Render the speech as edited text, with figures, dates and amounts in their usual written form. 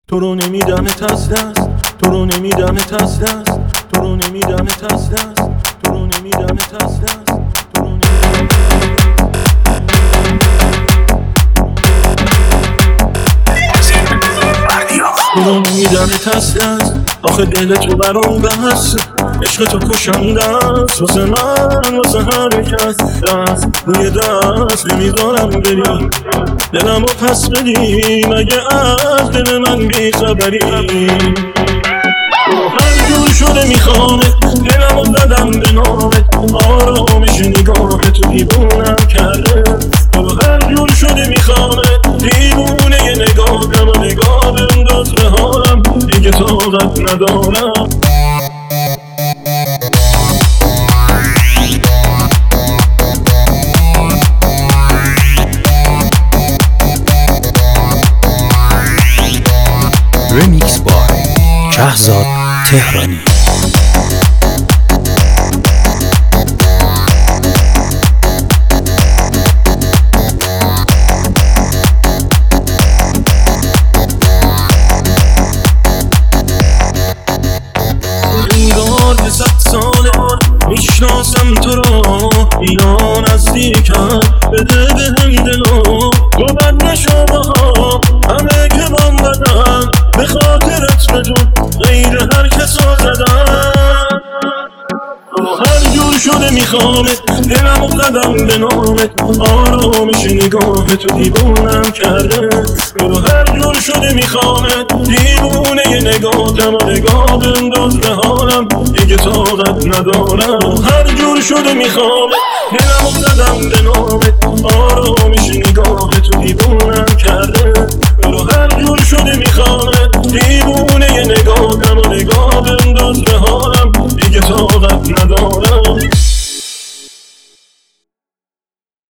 تو رو نمیدمت از دست، تو رو نمیدمت از دست، تو رو نمیدمت از دست، تو رو نمیدمت از دست، تو رو نمیدمت از دست. آخه دل تو برام بست، عشق تو کشنده است واسه من، واسه هر کس. دست روی دست نمیذارم بری، دلمو پس بدی، مگه از دل من بیخبری؟ هر جور شده میخوامت، دلمو زدم به نامت، آرامش نگاه تو دیوونم کرده. هر جور شده میخوامت، دیوونه ی نگاهم و نگاه بنداز به حالم، دیگه طاقت ندارم. Remix by شهزاد تهرانی. انگار که 100 ساله میشناسم تو را، یا نزدیکم، بده بهم دلو، تو بد نشو باها، همه که من بدن به خاطرت بدون، غیر هر کسا زدن. هر جور شده میخوامت، دلمو زدم به نامت، آرامش نگاه تو دیوونم کرده. هر جور شده میخوامت، دیوونه ی نگاهم و نگاه بنداز به حالم، دیگه طاقت ندارم. هر جور شده میخوامت، دلمو زدم به نامت، آرامش نگاه تو دیوونم کرده.